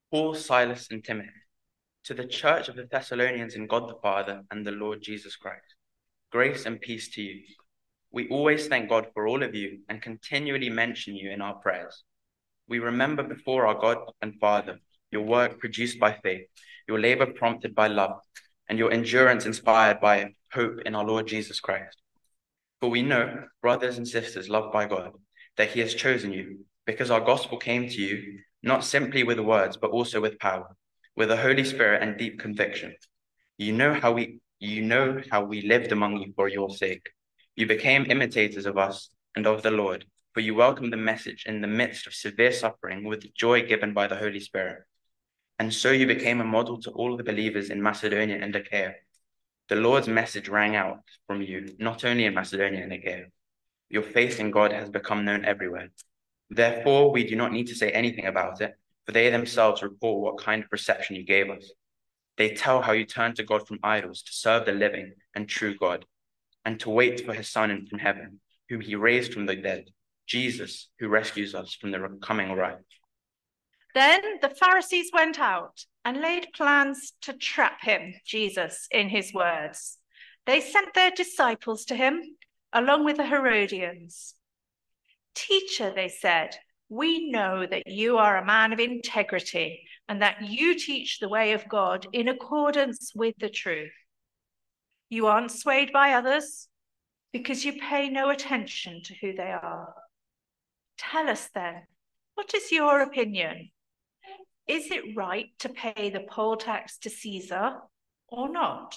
Paul, Silas, and Timothy, to the church of the Thessalonians in God the Father and the Lord Jesus Christ. Grace and peace to you. We always thank God for all of you and continually mention you in our prayers. We remember before our God and Father your work produced by faith, your labor prompted by love, and your endurance inspired by hope in our Lord Jesus Christ. For we know, brothers and sisters loved by God, that he has chosen you, because our gospel came to you, not simply with words, but also with power, with the Holy Spirit and deep conviction. You know how we lived among you for your sake. You became imitators of us and of the Lord, for you welcomed the message in the midst of severe suffering with the joy given by the Holy Spirit. And so you became a model to all the believers in Macedonia and Achaia. The Lord's message rang out from you, not only in Macedonia and Achaia. Your faith in God has become known everywhere. Therefore, we do not need to say anything about it, for they themselves report what kind of reception you gave us. They tell how you turned to God from idols to serve the living and true God, and to wait for his Son from heaven, whom he raised from the dead, Jesus, who rescues us from the coming wrath. Then the Pharisees went out and laid plans to trap him, Jesus, in his words. They sent their disciples to him, along with the Herodians. Teacher, they said, we know that you are a man of integrity and that you teach the way of God in accordance with the truth. You aren't swayed by others because you pay no attention to who they are. Tell us then, what is your opinion? Is it right to pay the poll tax to Caesar or not?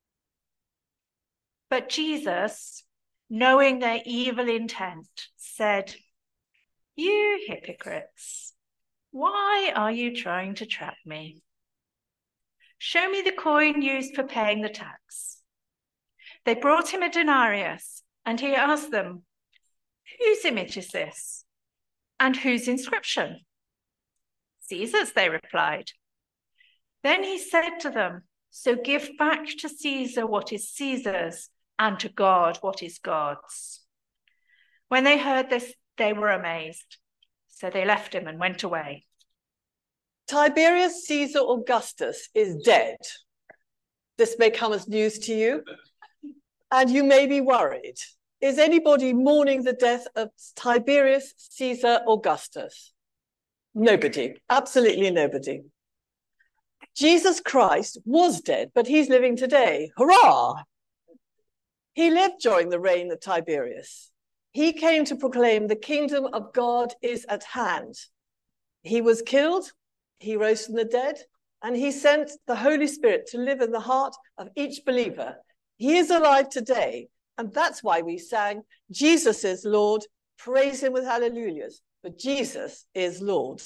But Jesus, knowing their evil intent, said, you hypocrites, why are you trying to trap me? Show me the coin used for paying the tax. They brought him a denarius, and he asked them, whose image is this? And whose inscription? Caesar's, they replied. Then he said to them, so give back to Caesar what is Caesar's, and to God what is God's. When they heard this, they were amazed. So they left him and went away. Tiberius Caesar Augustus is dead. This may come as news to you, and you may be worried. Is anybody mourning the death of Tiberius Caesar Augustus? Nobody, absolutely nobody. Jesus Christ was dead, but he's living today. Hurrah! He lived during the reign of Tiberius. He came to proclaim the kingdom of God is at hand. He was killed, he rose from the dead, and he sent the Holy Spirit to live in the heart of each believer. He is alive today, and that's why we sang, Jesus is Lord, praise him with hallelujahs, but Jesus is Lord.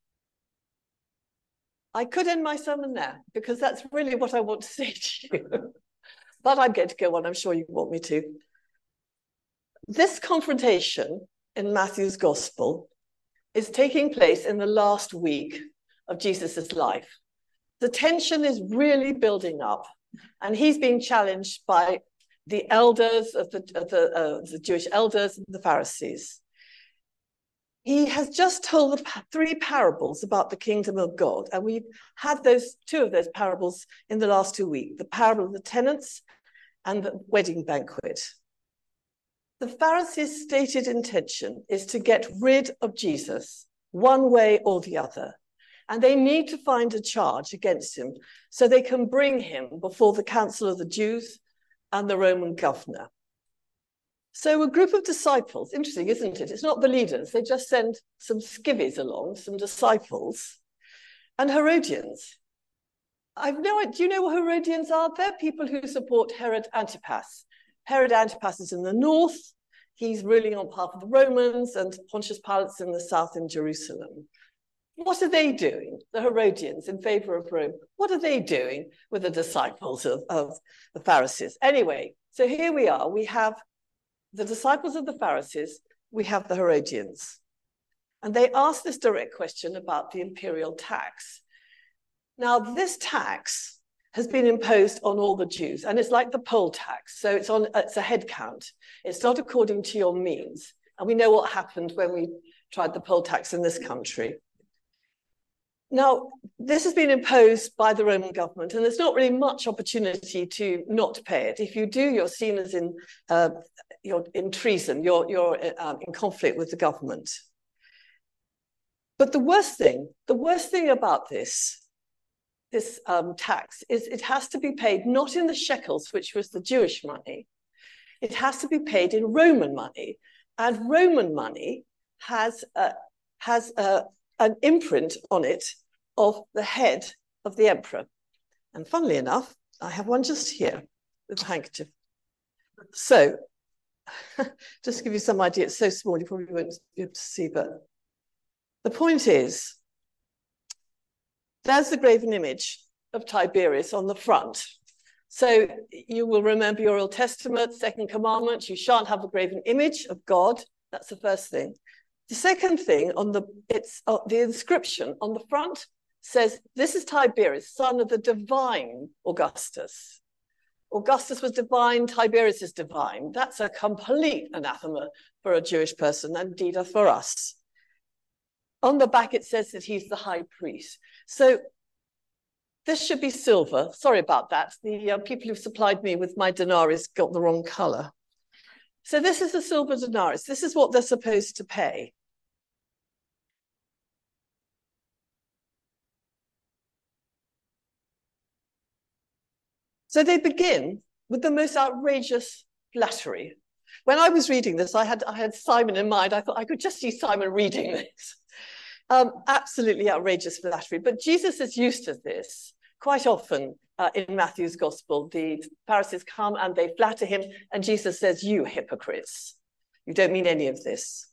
I could end my sermon there, because that's really what I want to say to you. But I'm going to go on, I'm sure you want me to. This confrontation in Matthew's Gospel is taking place in the last week of Jesus's life. The tension is really building up, and he's being challenged by the elders of the Jewish elders and the Pharisees. He has just told the three parables about the kingdom of God, and we've had two of those parables in the last 2 weeks, the parable of the tenants and the wedding banquet. The Pharisees' stated intention is to get rid of Jesus one way or the other, and they need to find a charge against him so they can bring him before the council of the Jews and the Roman governor. So a group of disciples, interesting, isn't it? It's not the leaders, they just send some skivvies along, some disciples, and Herodians. Do you know what Herodians are? They're people who support Herod Antipas. Herod Antipas is in the north. He's ruling on behalf of the Romans, and Pontius Pilate's in the south in Jerusalem. What are they doing, the Herodians in favor of Rome? What are they doing with the disciples of the Pharisees? Anyway, so here we are. We have the disciples of the Pharisees. We have the Herodians. And they ask this direct question about the imperial tax. Now, this tax has been imposed on all the Jews, and it's like the poll tax. So it's a head count. It's not according to your means. And we know what happened when we tried the poll tax in this country. Now, this has been imposed by the Roman government, and there's not really much opportunity to not pay it. If you do, you're seen as you're in treason, you're in conflict with the government. But the worst thing about this tax is it has to be paid not in the shekels, which was the Jewish money. It has to be paid in Roman money, and Roman money has an imprint on it of the head of the emperor. And funnily enough, I have one just here with a handkerchief. So, just to give you some idea, it's so small you probably won't be able to see, but the point is, there's the graven image of Tiberius on the front. So you will remember your Old Testament, second commandment, you shan't have a graven image of God. That's the first thing. The second thing, the inscription on the front says, this is Tiberius, son of the divine Augustus. Augustus was divine, Tiberius is divine. That's a complete anathema for a Jewish person, and indeed for us. On the back, it says that he's the high priest. So this should be silver. Sorry about that. The people who supplied me with my denarii got the wrong color. So this is the silver denarius. This is what they're supposed to pay. So they begin with the most outrageous flattery. When I was reading this, I had Simon in mind. I thought I could just see Simon reading this. Absolutely outrageous flattery. But Jesus is used to this. Quite often in Matthew's gospel, the Pharisees come and they flatter him, and Jesus says, you hypocrites, you don't mean any of this.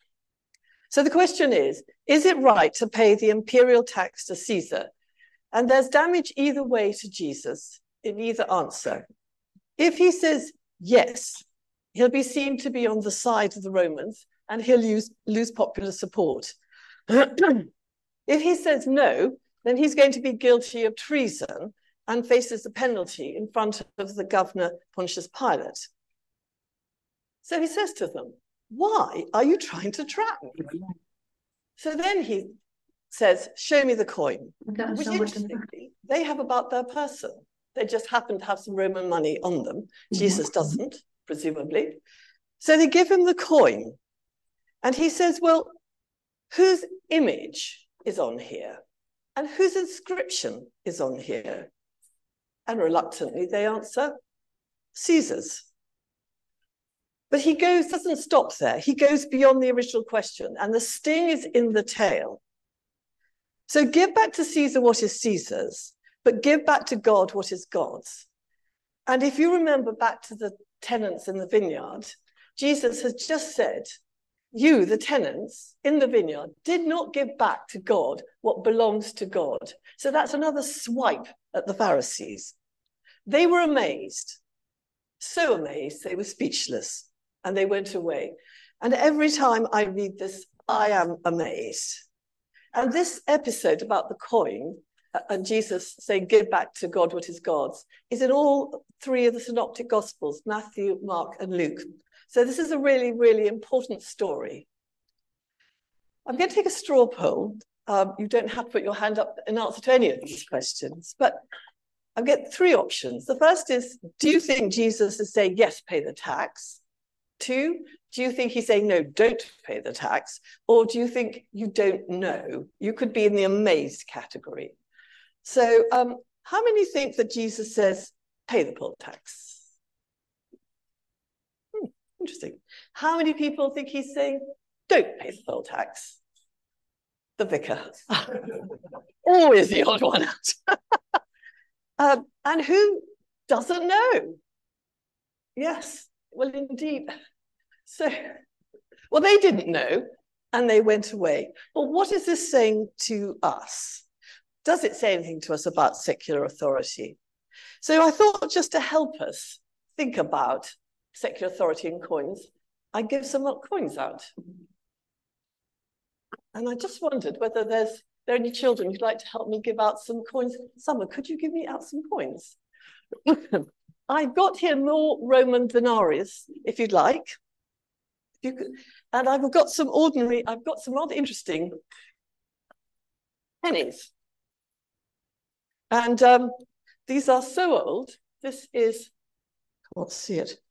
So the question is it right to pay the imperial tax to Caesar? And there's damage either way to Jesus in either answer. If he says yes, he'll be seen to be on the side of the Romans, and he'll lose popular support. If he says no, then he's going to be guilty of treason and faces a penalty in front of the governor Pontius Pilate. So he says to them, why are you trying to trap me? So then he says, show me the coin, which interestingly, they have about their person. They just happen to have some Roman money on them. Jesus doesn't, presumably. So they give him the coin. And he says, well, whose image is on here? And whose inscription is on here? And reluctantly, they answer, Caesar's. But he doesn't stop there. He goes beyond the original question, and the sting is in the tail. So give back to Caesar what is Caesar's, but give back to God what is God's. And if you remember back to the tenants in the vineyard, Jesus has just said, you, the tenants in the vineyard, did not give back to God what belongs to God. So that's another swipe at the Pharisees. They were amazed, so amazed, they were speechless, and they went away. And every time I read this, I am amazed. And this episode about the coin, and Jesus saying, give back to God what is God's, is in all three of the synoptic gospels, Matthew, Mark, and Luke. So this is a really, really important story. I'm going to take a straw poll. You don't have to put your hand up in answer to any of these questions, but I'll get three options. The first is, do you think Jesus is saying, yes, pay the tax? 2, do you think he's saying, no, don't pay the tax? Or do you think you don't know? You could be in the amazed category. So how many think that Jesus says, pay the poll tax? Interesting. How many people think he's saying, don't pay the poll tax? The vicar. Always the odd one out. And who doesn't know? Yes, well, indeed. So, well, they didn't know, and they went away. But what is this saying to us? Does it say anything to us about secular authority? So I thought, just to help us think about secular authority and coins, I give some coins out. And I just wondered whether there are any children who'd like to help me give out some coins. Summer, could you give me out some coins? I've got here more Roman denarius, if you'd like. If you could, and I've got some rather interesting pennies. And these are so old. This is, I can't see it,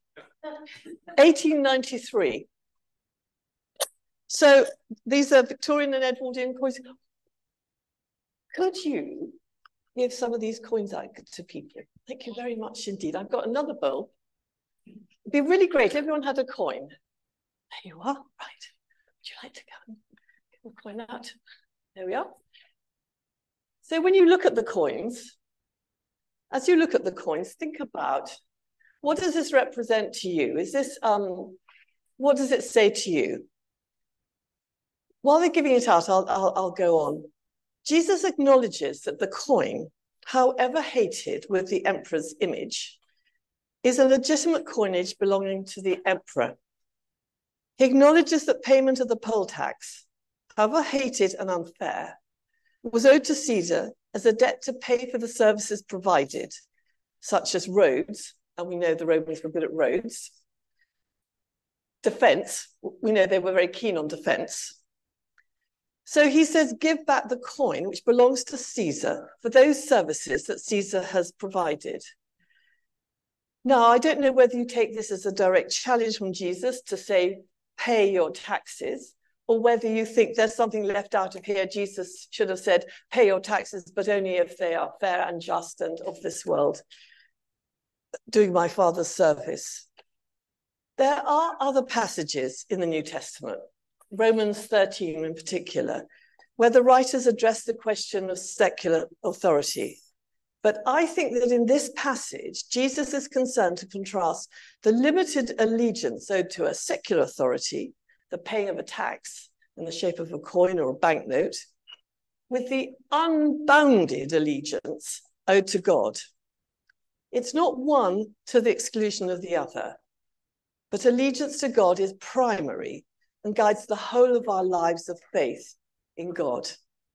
1893. So these are Victorian and Edwardian coins. Could you give some of these coins out to people? Thank you very much indeed. I've got another bowl. It'd be really great if everyone had a coin. There you are. Right. Would you like to go and get a coin out? There we are. So when you look at the coins, as you look at the coins, think about, what does this represent to you? Is this, what does it say to you? While they're giving it out, I'll go on. Jesus acknowledges that the coin, however hated with the emperor's image, is a legitimate coinage belonging to the emperor. He acknowledges that payment of the poll tax, however hated and unfair, was owed to Caesar as a debt to pay for the services provided, such as roads, and we know the Romans were good at roads, defense, we know they were very keen on defense. So he says, give back the coin which belongs to Caesar for those services that Caesar has provided. Now, I don't know whether you take this as a direct challenge from Jesus to say, pay your taxes, or whether you think there's something left out of here. Jesus should have said, pay your taxes, but only if they are fair and just and of this world, doing my Father's service. There are other passages in the New Testament, Romans 13 in particular, where the writers address the question of secular authority. But I think that in this passage, Jesus is concerned to contrast the limited allegiance owed to a secular authority, the paying of a tax in the shape of a coin or a banknote, with the unbounded allegiance owed to God. It's not one to the exclusion of the other, but allegiance to God is primary and guides the whole of our lives of faith in God.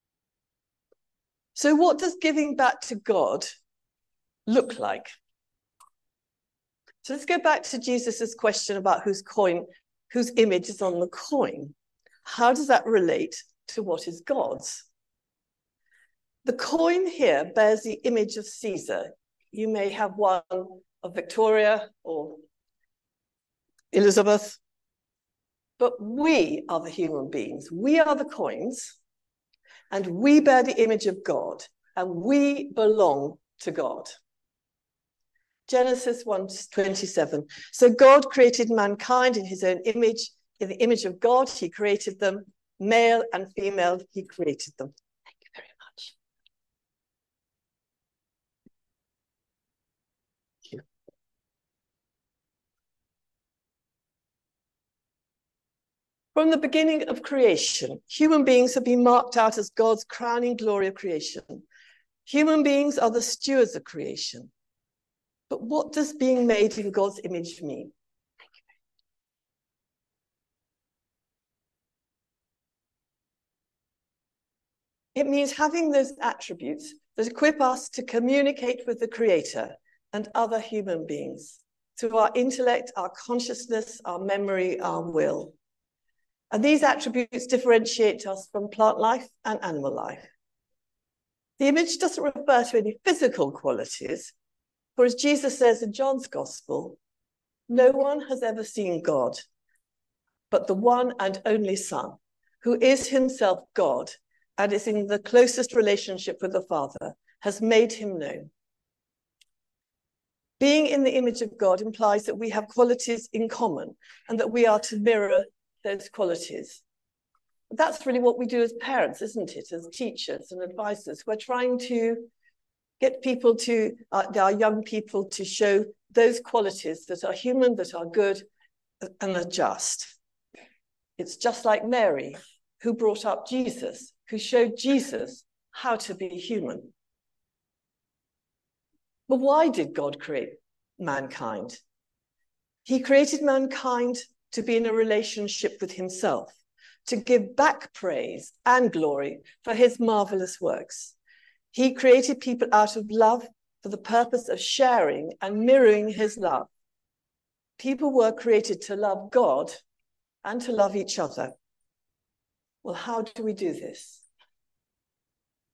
So what does giving back to God look like? So let's go back to Jesus's question about whose image is on the coin. How does that relate to what is God's? The coin here bears the image of Caesar. You may have one of Victoria or Elizabeth, but we are the human beings. We are the coins, and we bear the image of God, and we belong to God. Genesis 1:27. So God created mankind in his own image. In the image of God, he created them. Male and female, he created them. Thank you very much. Thank you. From the beginning of creation, human beings have been marked out as God's crowning glory of creation. Human beings are the stewards of creation. But what does being made in God's image mean? It means having those attributes that equip us to communicate with the Creator and other human beings through our intellect, our consciousness, our memory, our will. And these attributes differentiate us from plant life and animal life. The image doesn't refer to any physical qualities, for as Jesus says in John's Gospel, no one has ever seen God, but the one and only Son, who is himself God and is in the closest relationship with the Father, has made him known. Being in the image of God implies that we have qualities in common and that we are to mirror those qualities. That's really what we do as parents, isn't it? As teachers and advisors, we're trying to get people to, our young people to show those qualities that are human, that are good, and are just. It's just like Mary, who brought up Jesus, who showed Jesus how to be human. But why did God create mankind? He created mankind to be in a relationship with himself, to give back praise and glory for his marvelous works. He created people out of love for the purpose of sharing and mirroring his love. People were created to love God and to love each other. Well, how do we do this?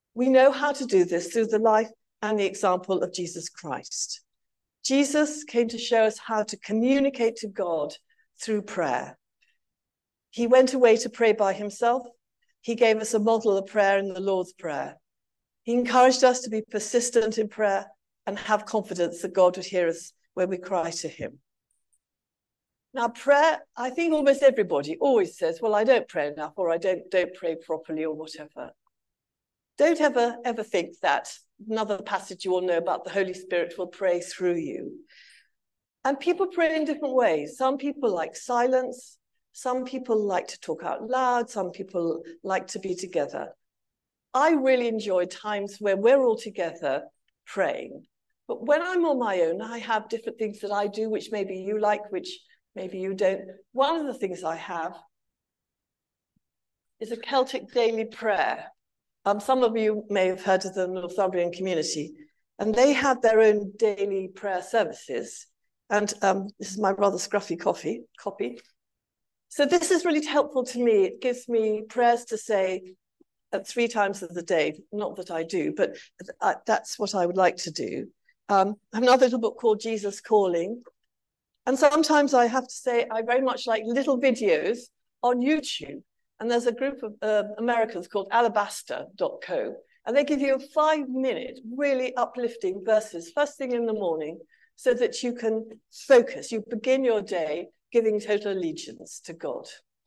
We know how to do this through the life and the example of Jesus Christ. Jesus came to show us how to communicate to God through prayer. He went away to pray by himself. He gave us a model of prayer in the Lord's Prayer. He encouraged us to be persistent in prayer and have confidence that God would hear us when we cry to him. Now, prayer, I think almost everybody always says, well, I don't pray enough, or I don't pray properly, or whatever. Don't ever think that another passage you all know about, the Holy Spirit will pray through you. And people pray in different ways. Some people like silence. Some people like to talk out loud. Some people like to be together. I really enjoy times where we're all together praying. But when I'm on my own, I have different things that I do, which maybe you like, which maybe you don't. One of the things I have is a Celtic daily prayer. Some of you may have heard of the Northumbrian community, and they have their own daily prayer services. And this is my rather scruffy copy. So this is really helpful to me. It gives me prayers to say 3 times of the day. Not that I do, but that's what I would like to do. I have another little book called Jesus Calling. And sometimes I have to say I very much like little videos on YouTube. And there's a group of Americans called alabaster.co. And they give you a 5-minute, really uplifting verses first thing in the morning so that you can focus. You begin your day giving total allegiance to God.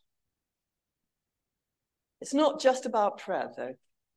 It's not just about prayer, though.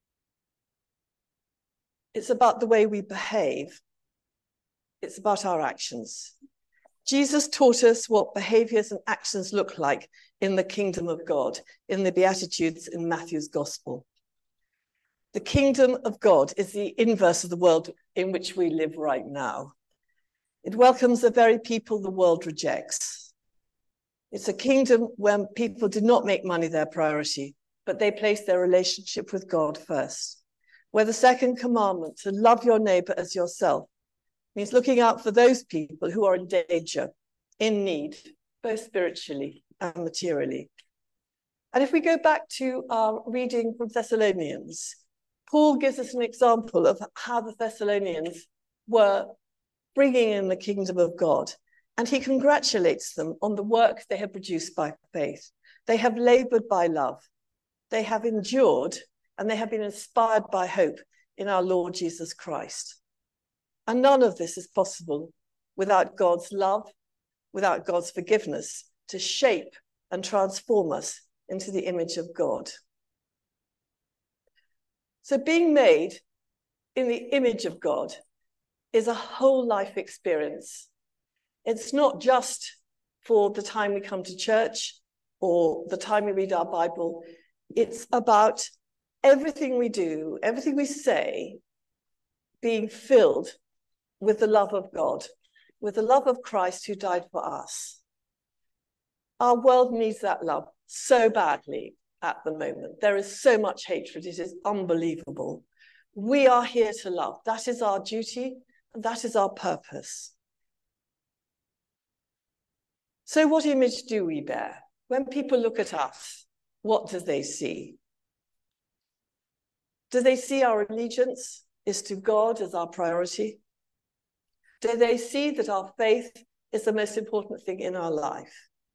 It's about the way we behave. It's about our actions. Jesus taught us what behaviors and actions look like in the kingdom of God, in the Beatitudes in Matthew's Gospel. The kingdom of God is the inverse of the world in which we live right now. It welcomes the very people the world rejects. It's a kingdom where people do not make money their priority, but they place their relationship with God first. Where the second commandment, to love your neighbor as yourself, means looking out for those people who are in danger, in need, both spiritually and materially. And if we go back to our reading from Thessalonians, Paul gives us an example of how the Thessalonians were bringing in the kingdom of God. And he congratulates them on the work they have produced by faith. They have labored by love. They have endured, and they have been inspired by hope in our Lord Jesus Christ. And none of this is possible without God's love, without God's forgiveness to shape and transform us into the image of God. So being made in the image of God is a whole life experience. It's not just for the time we come to church or the time we read our Bible. It's about everything we do, everything we say, being filled with the love of God, with the love of Christ who died for us. Our world needs that love so badly at the moment. There is so much hatred. It is unbelievable. We are here to love. That is our duty, and that is our purpose. So what image do we bear? When people look at us, what do they see? Do they see our allegiance is to God as our priority? Do they see that our faith is the most important thing in our life?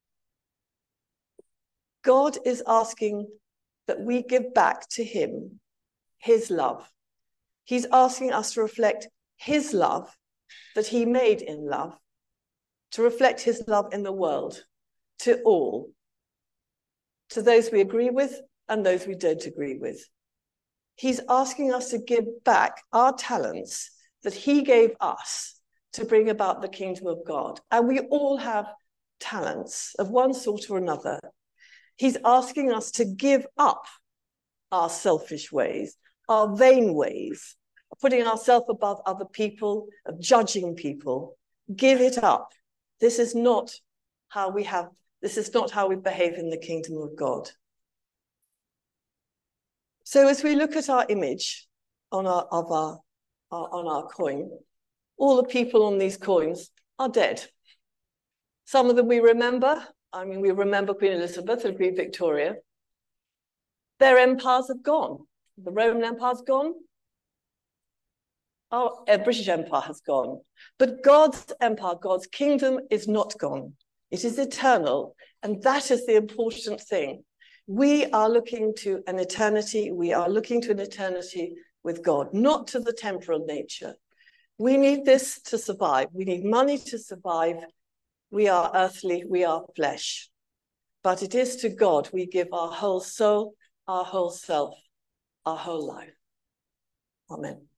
God is asking that we give back to him his love. He's asking us to reflect his love that he made in love, to reflect his love in the world, to all, to those we agree with and those we don't agree with. He's asking us to give back our talents that he gave us to bring about the kingdom of God. And we all have talents of one sort or another. He's asking us to give up our selfish ways, our vain ways, of putting ourselves above other people, of judging people. Give it up. This is not how we behave in the kingdom of God. So as we look at our image on our coin, all the people on these coins are dead. Some of them we remember. We remember Queen Elizabeth and Queen Victoria. Their empires have gone. The Roman Empire's gone. Our British Empire has gone. But God's empire, God's kingdom is not gone. It is eternal. And that is the important thing. We are looking to an eternity. We are looking to an eternity with God, not to the temporal nature. We need this to survive. We need money to survive. We are earthly, we are flesh. But it is to God we give our whole soul, our whole self, our whole life. Amen.